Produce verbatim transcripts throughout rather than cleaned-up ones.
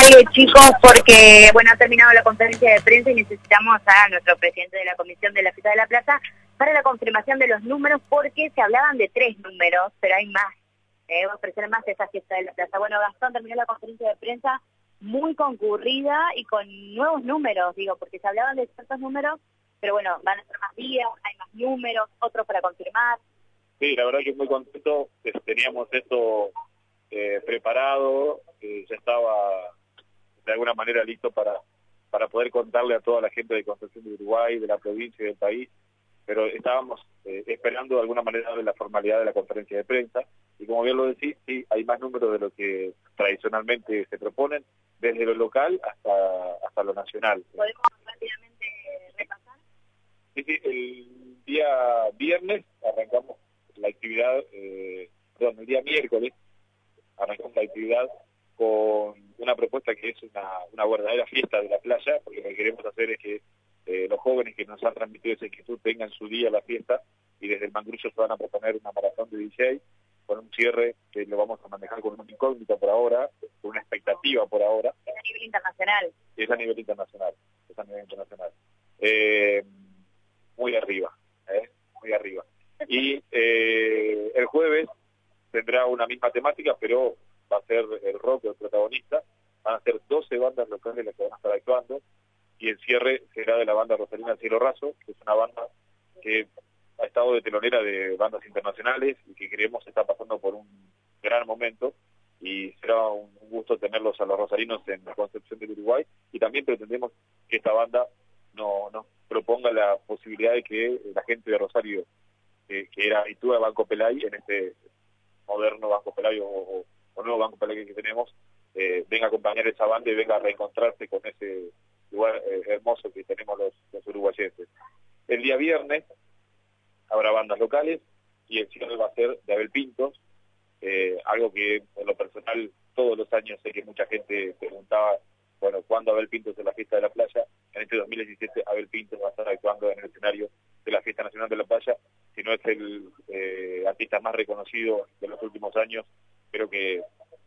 aire, chicos, porque bueno, ha terminado la conferencia de prensa y necesitamos a nuestro presidente de la Comisión de la Fiesta de la Plaza para la confirmación de los números, porque se hablaban de tres números, pero hay más, eh, va a ofrecer más esa Fiesta de la Plaza. Bueno, Gastón, terminó la conferencia de prensa muy concurrida y con nuevos números, digo, porque se hablaban de ciertos números, pero bueno, van a ser más días, hay más números, otros para confirmar. Sí, la verdad que muy contento, teníamos esto eh, preparado, eh, ya estaba de alguna manera listo para, para poder contarle a toda la gente de Concepción de Uruguay, de la provincia y del país, pero estábamos eh, esperando de alguna manera darle la formalidad de la conferencia de prensa, y como bien lo decís, sí, hay más números de lo que tradicionalmente se proponen, desde lo local hasta, hasta lo nacional. ¿Podemos rápidamente repasar? Sí, sí, el día viernes arrancamos la actividad, eh, perdón, el día miércoles arrancamos la actividad con una propuesta que es una, una verdadera fiesta de la playa, porque lo que queremos hacer es que eh, los jóvenes que nos han transmitido esa inquietud tengan su día la fiesta, y desde el Mangrullo se van a proponer una maratón de D J con un cierre que lo vamos a manejar con una incógnita por ahora, con una expectativa por ahora. Es a nivel internacional. Es a nivel internacional, es a nivel internacional. Eh, muy arriba, ¿eh? muy arriba. Y eh, el jueves tendrá una misma temática, pero va a ser el rock el protagonista. Van a ser doce bandas locales las que van a estar actuando, y el cierre será de la banda rosarina Cielo Raso, que es una banda que ha estado de telonera de bandas internacionales y que creemos está pasando por un gran momento, y será un gusto tenerlos a los rosarinos en la Concepción del Uruguay, y también pretendemos que esta banda no, nos proponga la posibilidad de que la gente de Rosario, que, que era habituada a Banco Pelay, en este moderno Banco Pelay o, o, o nuevo Banco Pelay que tenemos, eh, venga a acompañar esa banda y venga a reencontrarse con ese lugar eh, hermoso que tenemos los, los uruguayenses. El día viernes habrá bandas locales y el cierre va a ser de Abel Pintos, eh, algo que en lo personal todos los años sé que mucha gente preguntaba, bueno, ¿cuándo Abel Pintos en la Fiesta de la Playa? En este dos mil diecisiete Abel Pintos va a estar actuando en el escenario de la Fiesta Nacional de la Playa, si no es el eh, artista más reconocido de los últimos años. Creo que,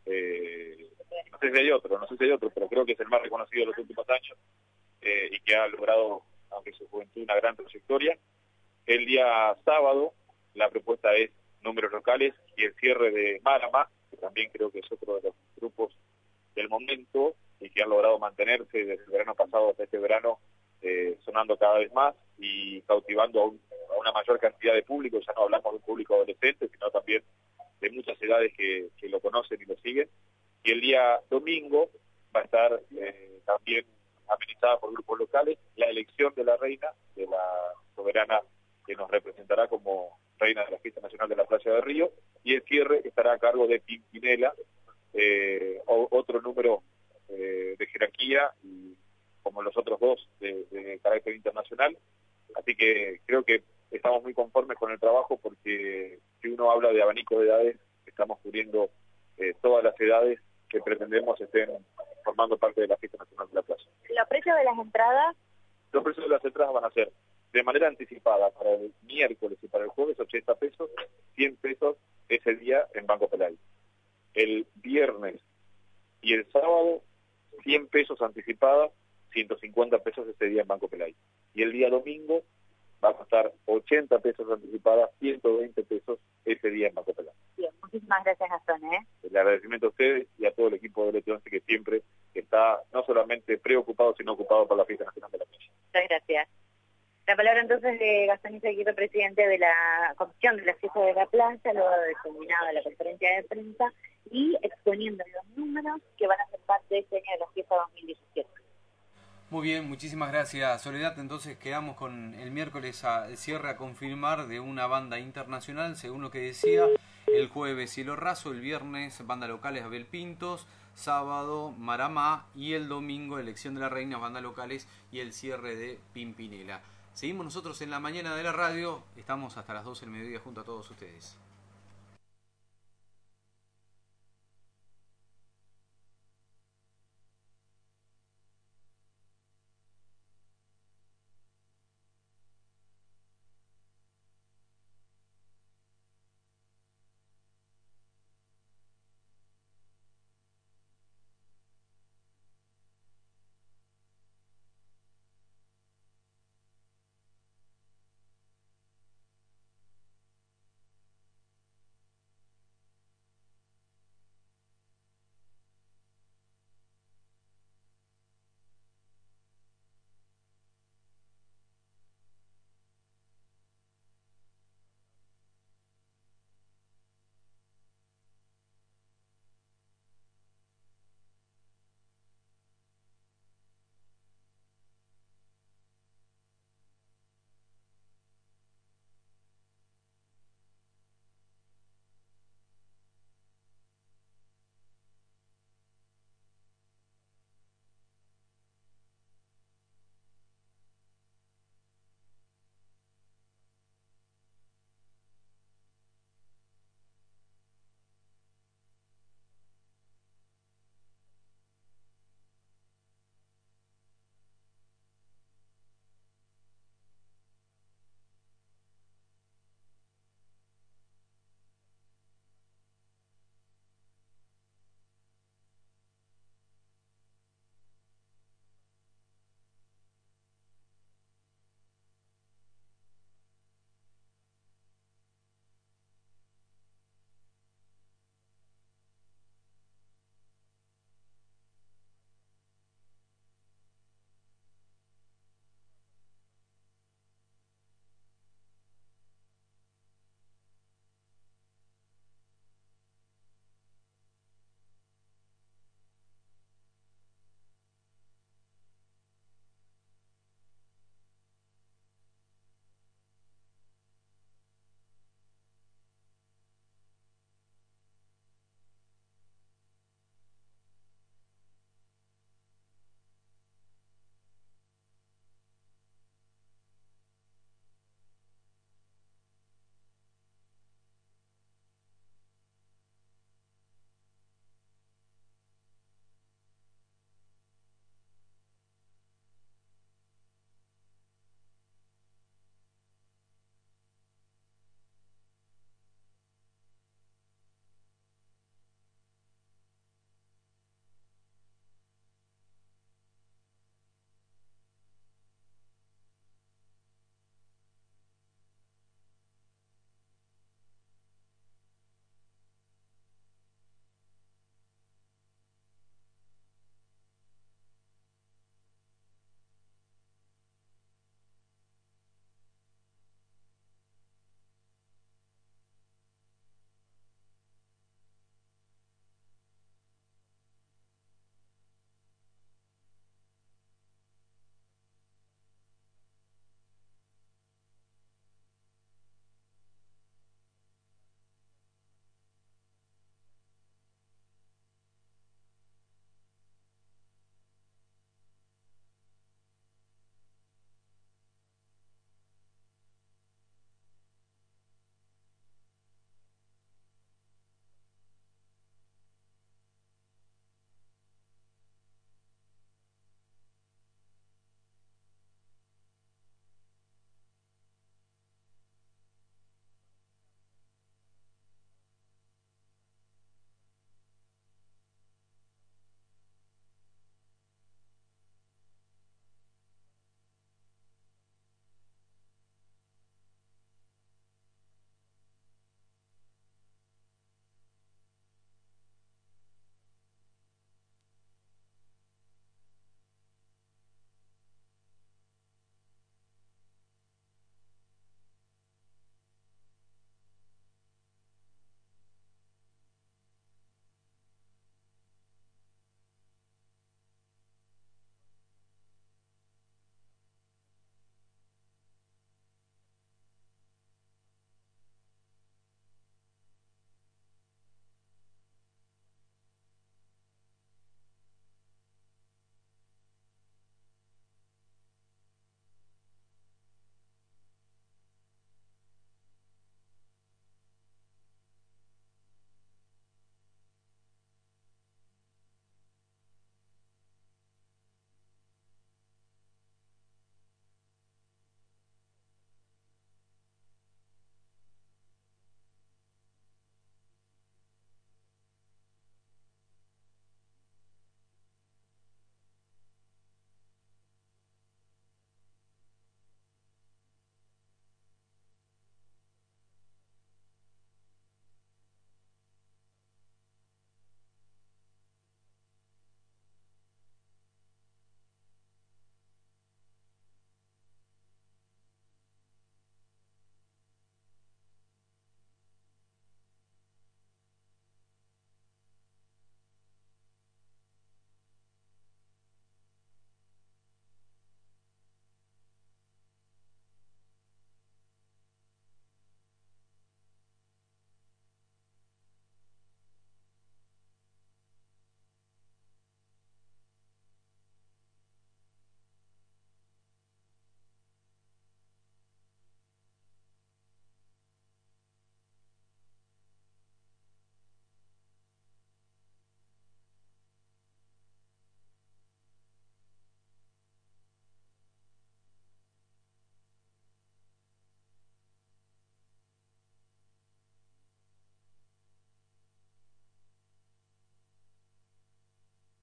eh, no sé si hay otro, no sé si hay otro, pero creo que es el más reconocido de los últimos años, eh, y que ha logrado, aunque su juventud, una gran trayectoria. El día sábado la propuesta es números locales y el cierre de Marama, que también creo que es otro de los grupos del momento y que han logrado mantenerse desde el verano pasado hasta este verano, eh, sonando cada vez más y cautivando a, un, a una mayor cantidad de público. Ya no hablamos de un público adolescente, sino también de muchas edades que, que lo conocen y lo siguen. Y el día domingo va a estar eh, también amenizada por grupos locales la elección de la reina, de la soberana que nos representará como reina de la Fiesta Nacional de la Playa de Río, y el cierre estará a cargo de Pimpinela, eh, o, otro número eh, de jerarquía, y como los otros dos de, de carácter internacional. Así que creo que estamos muy conformes con el trabajo, porque si uno habla de abanico de edades, estamos cubriendo eh, todas las edades que pretendemos estén formando parte de la Fiesta Nacional de la Playa. ¿Los precios de las entradas? Los precios de las entradas van a ser de manera anticipada para el miércoles y para el jueves ochenta pesos, cien pesos ese día en Banco Pelay. El viernes y el sábado cien pesos anticipada, ciento cincuenta pesos ese día en Banco Pelay. Y el día domingo va a costar ochenta pesos anticipada, ciento veinte pesos ese día en Banco Pelay. Bien, muchísimas gracias, Gastón, ¿eh? El agradecimiento a ustedes y a todo el equipo de L T once, que siempre está no solamente preocupado, sino ocupado por la Fiesta Nacional de la Playa. Muchas gracias. La palabra entonces de Gastón Izaguirre, presidente de la Comisión de la Fiesta de la Playa, luego de terminada la conferencia de prensa y exponiendo los números que van a ser parte de este año de la Fiesta dos mil diecisiete. Muy bien, muchísimas gracias, Soledad. Entonces quedamos con el miércoles a, el cierre a confirmar de una banda internacional, según lo que decía. El jueves Cielo Raso, el viernes banda locales Abel Pintos, sábado Marama y el domingo elección de la reina, banda locales y el cierre de Pimpinela. Seguimos nosotros en la mañana de la radio, estamos hasta las doce del mediodía junto a todos ustedes.